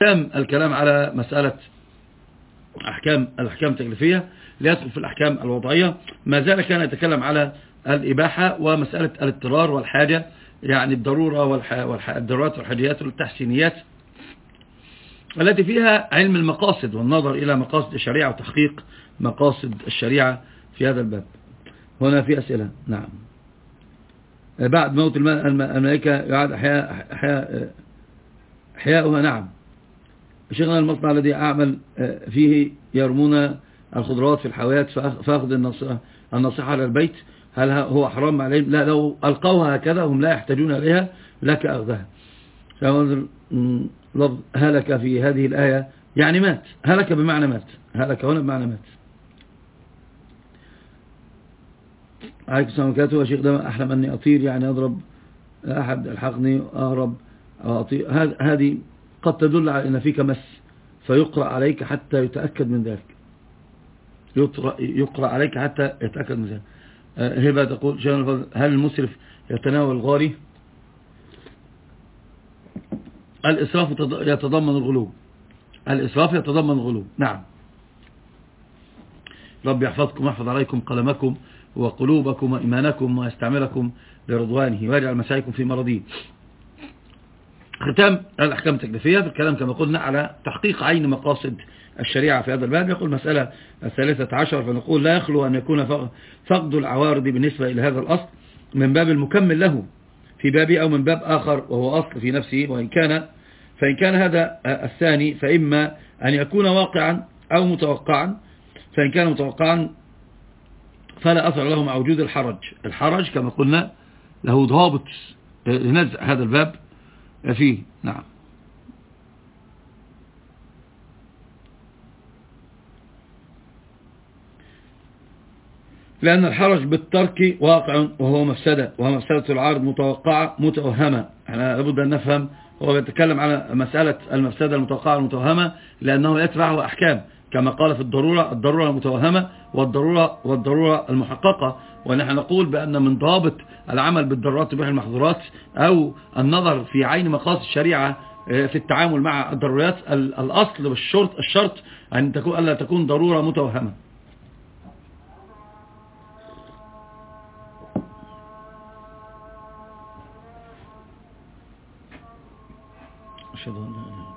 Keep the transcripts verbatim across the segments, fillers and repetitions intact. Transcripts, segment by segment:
تم الكلام على مسألة أحكام الأحكام التكليفية ليدخل في الأحكام الوضعية. ما زال كان يتكلم على الإباحة ومسألة الاضطرار والحاجة، يعني الضرورة والضرورات والحاجيات والتحسينيات التي فيها علم المقاصد والنظر إلى مقاصد الشريعة وتحقيق مقاصد الشريعة في هذا الباب. هنا في أسئلة. نعم. بعد موت الملائكة يعاد أحياء أحياء أحياؤها. نعم. شيخنا المصنع الذي أعمل فيه يرمون الخضروات في الحاويات فأخذ النصيحة على البيت، هل هو حرام عليهم؟ لا، لو ألقوها هكذا هم لا يحتاجون إليها لك أخذها. هلك في هذه الآية يعني مات، هلك بمعنى مات، هلك هنا بمعنى مات. عليكم السلام عليكم يا شيخ، ده أحلم أني أطير يعني أضرب أحد الحقني أهرب أو أطير، هذه قد تدل على أن فيك مس فيقرأ عليك حتى يتأكد من ذلك، يقرأ عليك حتى يتأكد من ذلك. هبة تقول هل المسرف يتناول الغاري؟ الإسراف يتضمن الغلو، الإسراف يتضمن الغلو. نعم. رب يحفظكم ويحفظ عليكم قلمكم وقلوبكم وإيمانكم ويستعملكم لرضوانه ويجعل مساعيكم في مرضيه. ختام الأحكام التكليفية بالكلام كما قلنا على تحقيق عين مقاصد الشريعة في هذا الباب. يقول مسألة الثالثة عشر، فنقول لا يخلو أن يكون فقد العوارض بالنسبة إلى هذا الأصل من باب المكمل له في باب أو من باب آخر وهو أصل في نفسه، وإن كان فإن كان هذا الثاني فإما أن يكون واقعا أو متوقعا، فإن كان متوقعا فلا أثر له مع وجود الحرج. الحرج كما قلنا له ضابط لنزع هذا الباب فيه. نعم. لأن الحرج بالترك واقع وهو مفسدة، وهو مفسدة العارض متوقعة متوهمة. احنا لابد أن نفهم، هو يتكلم على مسألة المفسدة المتوقعة المتوهمة لأنه يتبعه أحكام كما قال في الضرورة، الضرورة المتوهمة والضرورة والضرورة المحققة. ونحن نقول بأن من ضابط العمل بالضرورات تبيح المحظورات أو النظر في عين مقاصد الشريعة في التعامل مع الضرورات، الأصل والشرط الشرط أن تكون ألا تكون ضرورة متوهمة. أشهد أن لا إله إلا الله.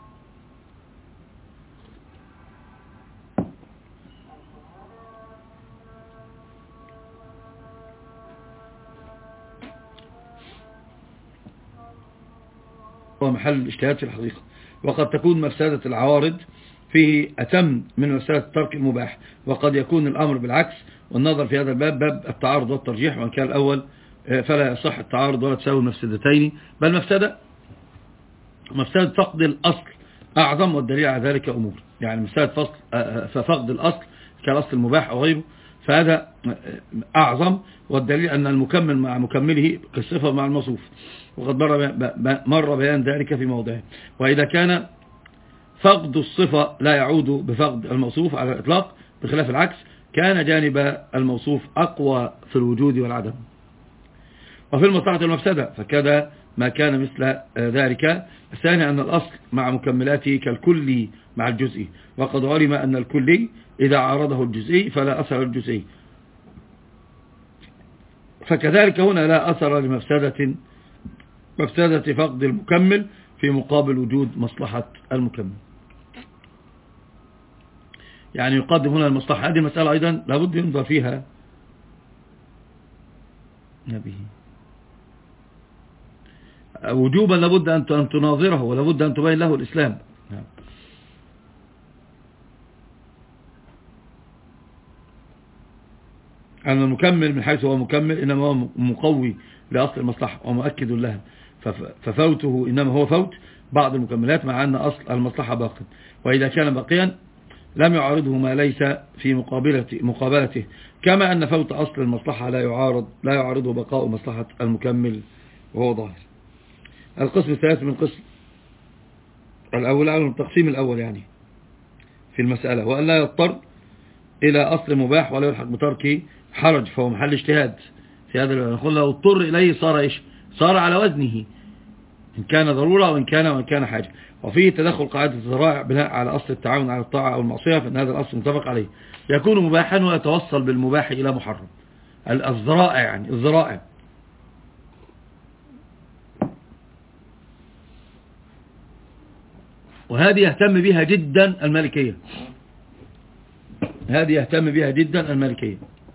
هو محل الاجتهاد في الحقيقة، وقد تكون مفسدة العوارض فيه أتم من مفسدة الترك المباح، وقد يكون الأمر بالعكس. والنظر في هذا الباب باب التعارض والترجيح، وإن كان الأول فلا يصح التعارض ولا تساوي المفسدتين، بل مفسدة مفسدة فقد الأصل أعظم، والدليل على ذلك أمور. يعني مفسدة ففقد الأصل كالأصل المباح أو غيره فهذا أعظم، والدليل أن المكمل مع مكمله كالصفة مع الموصوف، وقد مر بيان ذلك في موضعه. وإذا كان فقد الصفة لا يعود بفقد الموصوف على الإطلاق بخلاف العكس، كان جانب الموصوف أقوى في الوجود والعدم. وفي المصلحة المفسدة فكذا ما كان مثل ذلك. الثاني أن الأصل مع مكملاته كالكلي مع الجزئي، وقد علم أن الكلي إذا عارضه الجزئي فلا أثر الجزئي، فكذلك هنا لا أثر لمفسدة مفسدة فقد المكمل في مقابل وجود مصلحة المكمل. يعني يقدم هنا المصلحة. هذه المسألة أيضا لابد ينظر فيها نبيه وجوبا، لابد أن تناظره ولابد أن تبين له الإسلام. أن المكمل من حيث هو مكمل إنما هو مقوي لأصل المصلحة ومؤكد لها، ففوته إنما هو فوت بعض المكملات مع أن أصل المصلحة باق، وإذا كان باقيا لم يعارضه ما ليس في مقابلته, مقابلته كما أن فوت أصل المصلحة لا يعارض لا يعارضه بقاء مصلحة المكمل وهو ظاهر. القسم الثالث من قسم الأول على التقسيم الأول يعني في المسألة، وأن لا يضطر إلى أصل مباح ولا يلحق بتركه حرج، فهو محل اجتهاد في هذا. نقول لو اضطر إليه صار إيش؟ صار على وزنه، إن كان ضرورة وإن كان وإن كان حاجة. وفيه تدخل قاعدة الذرائع بناء على أصل التعاون على الطاعة أو المعصية، فإن هذا الأصل متفق عليه يكون مباحا ويتوصل بالمباح إلى محرم. الذرائع يعني الذرائع. وهذه يهتم بها جدا المالكية، هذه يهتم بها جدا المالكية.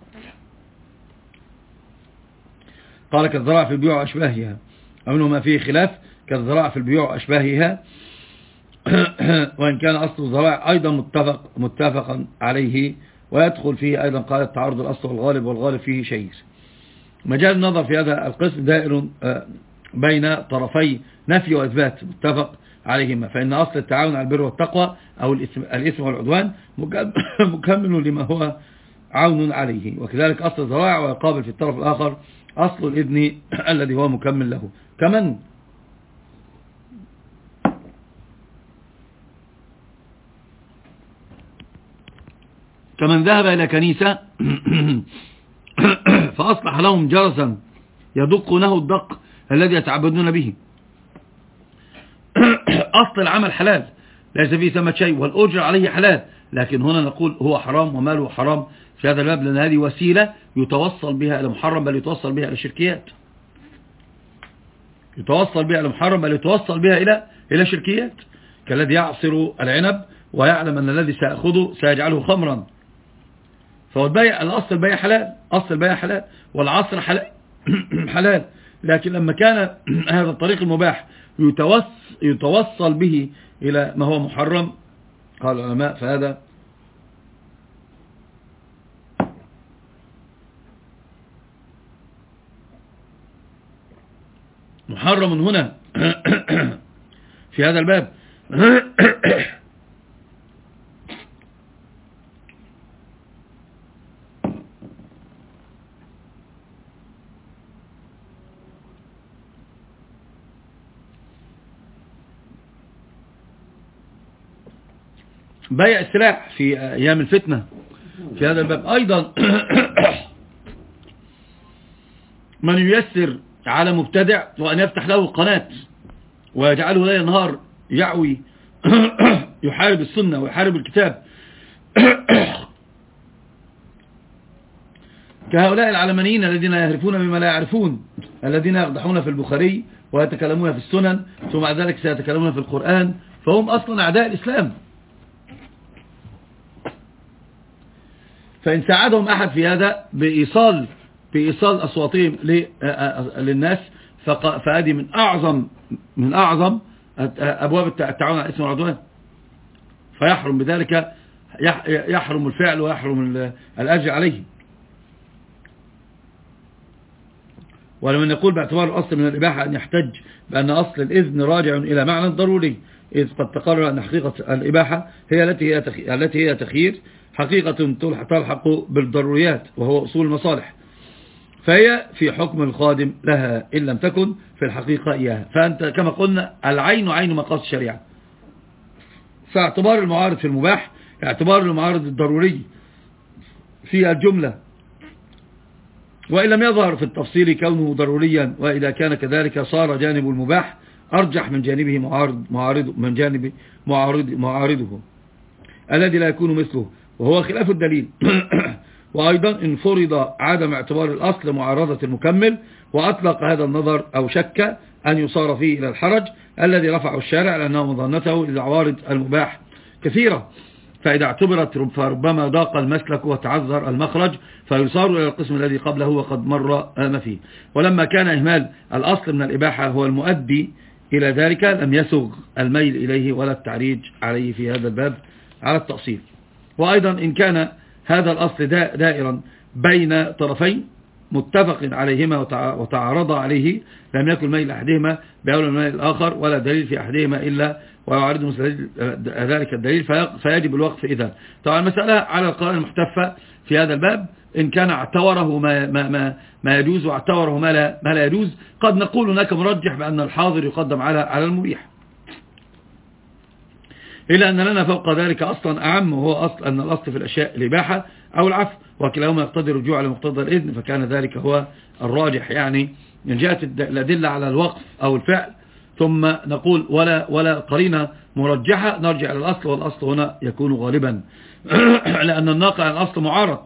قال كالذراع في البيوع وأشباهها، أو ما فيه خلاف كالذراع في البيوع وأشباهها، وإن كان أصل الذراع أيضا متفق متفقا عليه، ويدخل فيه أيضا قال التعارض الأصل والغالب، والغالب فيه شيء. مجال النظر في هذا القسم دائر بين طرفي نفي وإثبات متفق عليهما، فإن أصل التعاون على البر والتقوى أو الإثم والعدوان مكمل لما هو عون عليه، وكذلك أصل الذراع ويقابل في الطرف الآخر أصل الإذن الذي هو مكمل له. كمن كمن ذهب إلى كنيسة فأصلح لهم جرسا يدقونه الدق الذي يتعبدون به. أصل العمل حلال ليس فيه ثمة شيء، والأجر عليه حلال، لكن هنا نقول هو حرام وماله حرام في هذا الباب، لأن هذه وسيلة يتوصل بها إلى محرم، بل يتوصل بها إلى شركيات، يتوصل بها إلى محرم بل يتوصل بها إلى إلى شركيات، كالذي يعصر العنب ويعلم أن الذي سيأخذه سيجعله خمرا. فهو البيع، الأصل البيع حلال، أصل البيع حلال، والعصر حلال حلال، لكن لما كان هذا الطريق المباح يتوصل, يتوصل به إلى ما هو محرم، قال العلماء فهذا محرم هنا في هذا الباب. بيع السلاح في أيام الفتنة في هذا الباب أيضا. من ييسر على مبتدع وأن يفتح له قناة ويجعله ليل نهار يعوي يحارب السنة ويحارب الكتاب، كهؤلاء العلمانيين الذين يهرفون بما لا يعرفون، الذين يقدحون في البخاري ويتكلمون في السنن ثم بعد ذلك سيتكلمون في القرآن، فهم أصلا أعداء الإسلام. فإن ساعدهم أحد في هذا بإيصال بإيصال أصواتهم للناس، فهذه من أعظم من أعظم أبواب التعاون على الإثم والعدوان، فيحرم بذلك، يحرم الفعل ويحرم الأجر عليه. ولمن يقول باعتبار الأصل من الإباحة أن يحتج بأن أصل الإذن راجع إلى معنى ضروري، إذ قد تقرر أن حقيقة الإباحة هي التي هي التي هي تخيير، حقيقة تلحق بالضروريات وهو أصول المصالح، فهي في حكم الخادم لها إن لم تكن في الحقيقة إياها. فأنت كما قلنا العين عين مقاصد الشريعة، فاعتبار المعارض في المباح اعتبار المعارض الضروري في الجملة، وإن لم يظهر في التفصيل كونه ضروريا، وإذا كان كذلك صار جانب المباح أرجح من جانبه معارض معارض من جانب معارض معارضه الذي لا يكون مثله، وهو خلاف الدليل. وأيضا إن فرض عدم اعتبار الأصل معارضة المكمل وأطلق هذا النظر أو شك أن يصار فيه إلى الحرج الذي رفعه الشارع، لأنه مظنته إذا عوارض المباح كثيرة، فإذا اعتبرت فربما ضاق المسلك وتعذر المخرج فيصار إلى القسم الذي قبله وقد مر ما فيه. ولما كان إهمال الأصل من الإباحة هو المؤدي إلى ذلك لم يسغ الميل إليه ولا التعريج عليه في هذا الباب على التأصيل. وأيضا إن كان هذا الأصل دائرا بين طرفين متفق عليهما وتعارضا عليه لم يكن ميل أحدهما بأولى من الميل الآخر، ولا دليل في أحدهما إلا ويعارض ذلك الدليل فيجب الوقف. إذا طبعا المسألة على القرائن المحتفة في هذا الباب، إن كان اعتبره ما, ما, ما, ما يجوز واعتبره ما لا, ما لا يجوز، قد نقول هناك مرجح بأن الحاضر يقدم على على المبيح، إلا أن لنا فوق ذلك أصلا أعم، وهو أصل أن الأصل في الأشياء الإباحة أو العفو، وكلاهما يقتضي الرجوع على مقتضى الإذن، فكان ذلك هو الراجح. يعني من جهة الأدلة على الوقف أو الفعل ثم نقول ولا ولا قرينة مرجحة نرجع إلى الأصل، والأصل هنا يكون غالبا لأن الناقل عن الأصل معارض،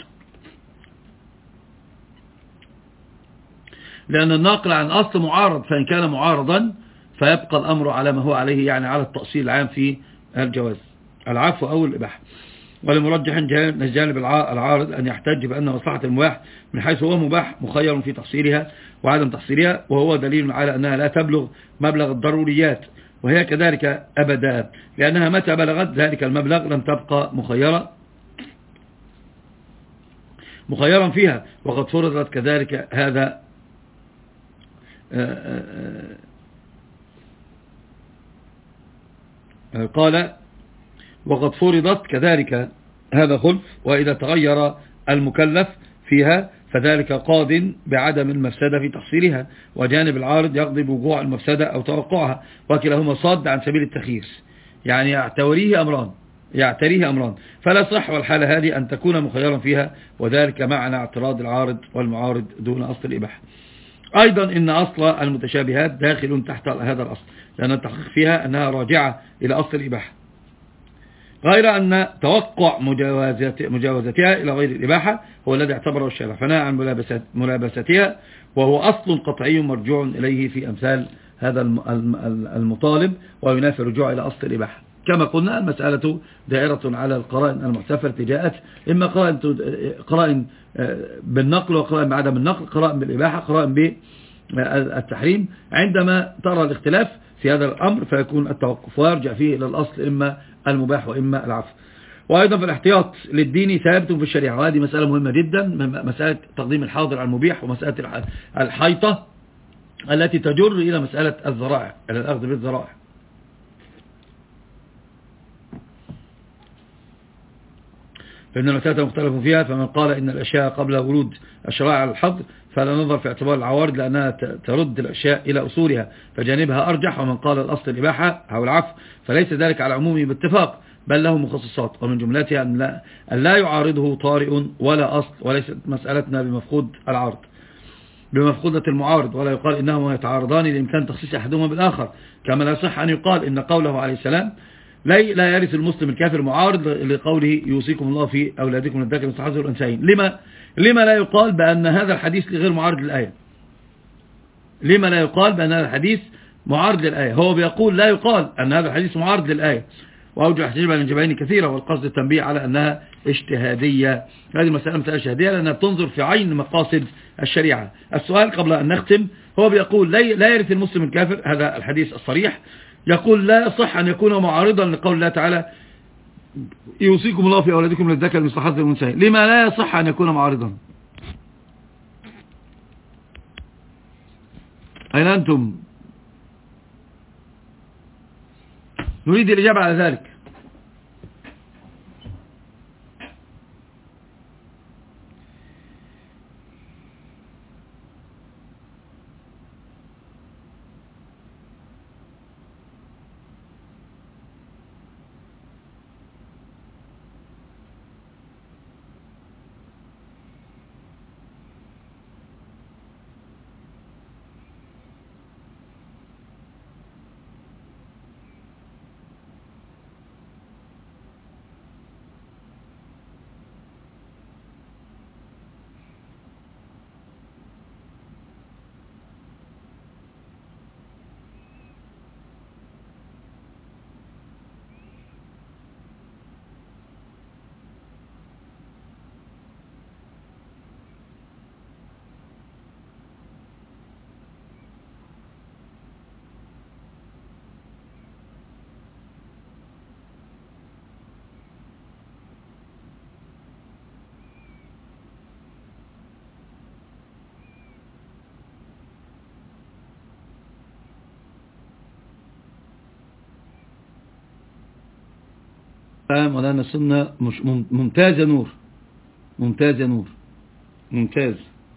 لأن الناقل عن الأصل معارض، فإن كان معارضا فيبقى الأمر على ما هو عليه، يعني على التأصيل العام في الجواز العفو أو الإباحة. ولمرجح جانب العارض أن يحتج بأن مصلحة المباح من حيث هو مباح مخير في تحصيلها وعدم تحصيلها، وهو دليل على أنها لا تبلغ مبلغ الضروريات، وهي كذلك أبدا، لأنها متى بلغت ذلك المبلغ لم تبقى مخيرة مخيرا فيها، وقد فرضت كذلك هذا قال وقد فرضت كذلك هذا خلف، وإذا تغير المكلف فيها فذلك قاض بعدم المفسدة في تحصيلها، وجانب العارض يقضي بوقوع المفسدة أو توقعها، وكلاهما صاد عن سبيل التخيير، يعني يعتريه أمران يعتريه أمران فلا صح والحالة هذه أن تكون مخيرا فيها، وذلك معنى اعتراض العارض والمعارض دون أصل الإباحة. أيضا إن أصل المتشابهات داخل تحت هذا الأصل، لأن التحقيق فيها أنها راجعة إلى أصل الإباحة، غير أن توقع مجاوزتها إلى غير الإباحة هو الذي اعتبره الشارع فنهى عن ملابستها، وهو أصل قطعي مرجوع إليه في أمثال هذا المطالب، وينافي الرجوع إلى أصل الإباحة. كما قلنا المسألة دائرة على القرائن المحتفلة جاءت إما قرائن بالنقل وقرائن بعدم النقل، قرائن بالإباحة قرائن بالتحريم. عندما ترى الاختلاف في هذا الأمر فيكون التوقف ويرجع فيه إلى الأصل إما المباح وإما العفو. وأيضا في الاحتياط للدين ثابت في الشريعة، وهذه مسألة مهمة جدا، مسألة تقديم الحاضر على المبيح، ومسألة الحيطة التي تجر إلى مسألة الذرائع، إلى الأخذ بالذرائع. فإن المسألة مختلف فيها، فمن قال إن الأشياء قبل ورود الشرائع على الحظر فلا نظر في اعتبار العوارض لأنها ترد الأشياء إلى أصولها فجانبها أرجح، ومن قال الأصل الإباحة أو العفو فليس ذلك على عمومه باتفاق بل له مخصصات، ومن جملتها أن لا, أن لا يعارضه طارئ ولا أصل، وليست مسألتنا بمفقود العارض بمفقودة المعارض، ولا يقال إنهما يتعارضان لإمكان تخصيص أحدهما بالآخر، كما لا يصح أن يقال إن قوله عليه السلام لا يرث المسلم الكافر معارض لقوله يوصيكم الله في أولادكم للذكر مثل حظ الأنثيين. لما لما لا يقال بأن هذا الحديث غير معارض للآية؟ لما لا يقال بأن هذا الحديث معارض للآية؟ هو بيقول لا يقال أن هذا الحديث معارض للآية، وأوجه احتجاجها من جبهين كثيرة، والقصد التنبيه على أنها اجتهادية. هذه المسألة مسألة اجتهادية لأنها بتنظر في عين مقاصد الشريعة. السؤال قبل أن نختم، هو بيقول لا يرث المسلم الكافر، هذا الحديث الصريح يقول لا يصح أن يكون معارضا لقول الله تعالى يوصيكم الله في أولادكم للذكر مثل حظ الأنثيين. لما لا يصح أن يكون معارضا؟ أين أنتم؟ نريد الإجابة على ذلك. مولانا السنة مش ممتاز يا نور، ممتاز يا نور، ممتاز.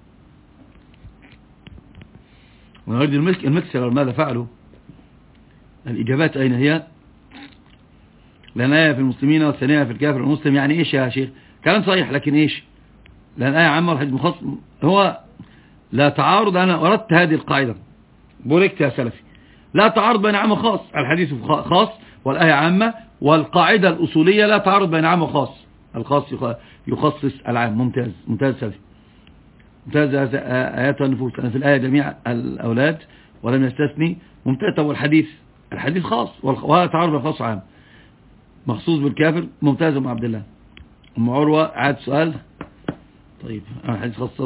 ونريد المكسر ماذا فعلوا؟ الإجابات أين هي؟ لأن آية في المسلمين والثانية في الكافر المسلم، يعني إيش يا شيخ؟ كلام صحيح لكن إيش؟ لأن آية عامة والحديث مخصص، هو لا تعارض. أنا أردت هذه القاعدة، بوركت يا سلفي، لا تعارض بين عام وخاص، الحديث خاص والآية عامة، والقاعدة الأصولية لا تعارض بين عام وخاص، الخاص يخصص العام. ممتاز ممتاز سلفي ممتاز. آيات النفوس أنا في الآية جميع الأولاد ولم يستثني. ممتاز. طب والحديث الحديث خاص ولا تعارض بين خاص عام مخصوص بالكافر. ممتاز أم عبد الله. أم عروة عاد سؤال. طيب الحديث خصص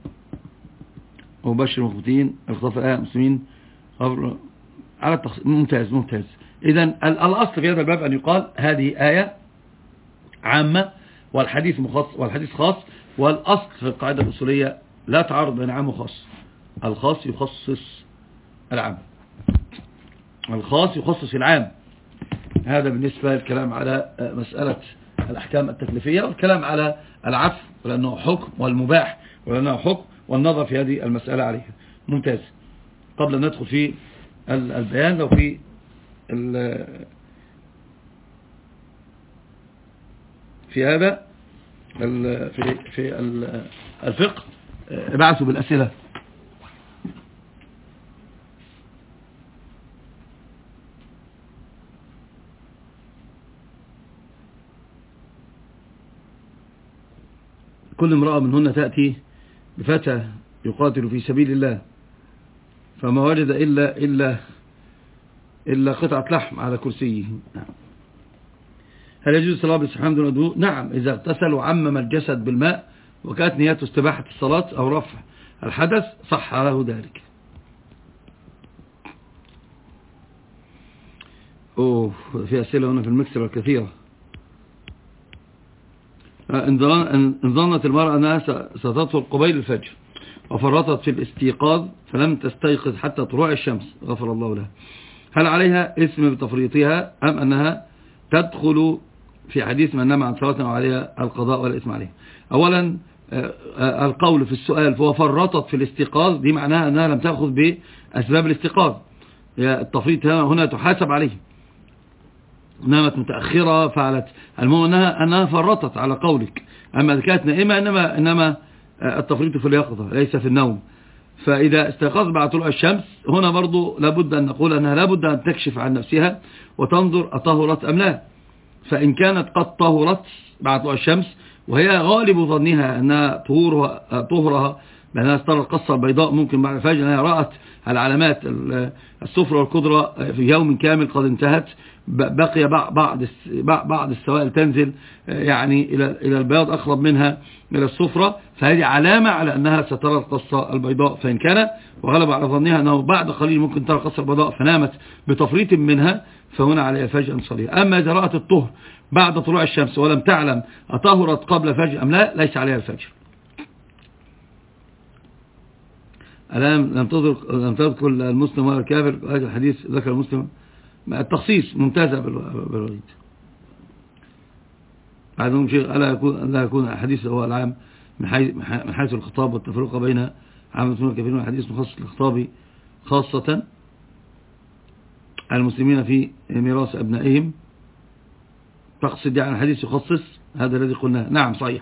وبشر المخبتين الخطاف الآية المسلمين على التخصيص. ممتاز ممتاز. إذن الأصل في هذا الباب أن يقال هذه آية عامة والحديث مخصص والحديث خاص، والأصل في القاعدة الأصولية لا تعارض بين عام وخاص، الخاص يخصص العام، الخاص يخصص العام. هذا بالنسبة للكلام على مسألة الأحكام التكليفية، والكلام على العفو ولأنه حكم، والمباح ولأنه حكم، والنظر في هذه المسألة عليها. ممتاز. قبل أن ندخل في البيان، لو في في هذا في في الفقه ابعثوا بالأسئلة. كل امرأة منهن تأتي بفتى يقاتل في سبيل الله فما وجد إلا إلا إلا قطعة لحم على كرسيه، هل يجوز الصلاة بالاستحمام دون وضوء؟ نعم، إذا اغتسل وعمم الجسد بالماء وكانت نيته استباحة الصلاة أو رفع الحدث صح له ذلك. أوه في أسئلة هنا في المكسر الكثيرة. إن ظنت المرأة أنها ستطهر قبيل الفجر وفرطت في الاستيقاظ فلم تستيقظ حتى طلوع الشمس غفر الله لها، هل عليها اسم بتفريطها أم أنها تدخل في حديث من نام عن صلاة وعليها القضاء ولا اسم عليها؟ أولا القول في السؤال فهو فرطت في الاستيقاظ دي معناها أنها لم تأخذ بأسباب الاستيقاظ، التفريط هنا تحاسب عليه، نامت متأخرة فعلت، المهم أنها, أنها فرطت على قولك. أما إذا كانت نائمة إنما, إنما التفريط في اليقظة ليس في النوم. فإذا استيقظت بعد طلوع الشمس هنا برضو لابد أن نقول أنها لابد أن تكشف عن نفسها وتنظر أطهرت أم لا. فإن كانت قد طهرت بعد طلوع الشمس وهي غالب ظنها أنها طهورها, طهرها بأنها استرى القصة البيضاء ممكن بعد الفجر أنها رأت العلامات الصفر والقدرة في يوم كامل قد انتهت، بقي بعض بعض السوائل تنزل يعني إلى إلى البياض أقرب منها إلى الصفرة، فهذه علامة على أنها سترى القصة البيضاء. فإن كان وغلب على ظنها أنه بعد قليل ممكن ترى القصة البيضاء فنامت بتفريط منها فهنا عليها فجر صليها. أما إذا رأت الطهر بعد طلوع الشمس ولم تعلم أطهرت قبل فجر أم لا ليس عليها الفجر. الآن لم تذكر لم تذكر المسلم ولا الكافر، هذا الحديث ذكر المسلم التخصيص. ممتازة بالوليد. بعدهم شيء ألا يكون لا يكون الحديث هو العام من حيث الخطاب والتفرق بين عام المسلمين والكافرين، والحديث مخصص للخطاب خاصة المسلمين في ميراث أبنائهم. تقصد يعني الحديث يخصص هذا الذي قلناه. نعم صحيح.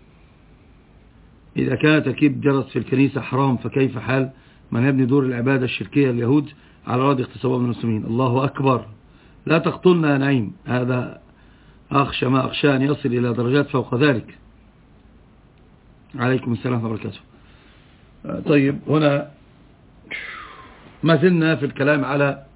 إذا كان تركيب جرس في الكنيسة حرام فكيف حال من يبني دور العبادة الشركية اليهود على أراضي اغتصابها من المسلمين؟ الله أكبر. لا تقتلنا يا نعيم، هذا أخشى ما أخشى أن يصل إلى درجات فوق ذلك. عليكم السلام وبركاته. طيب هنا ما زلنا في الكلام على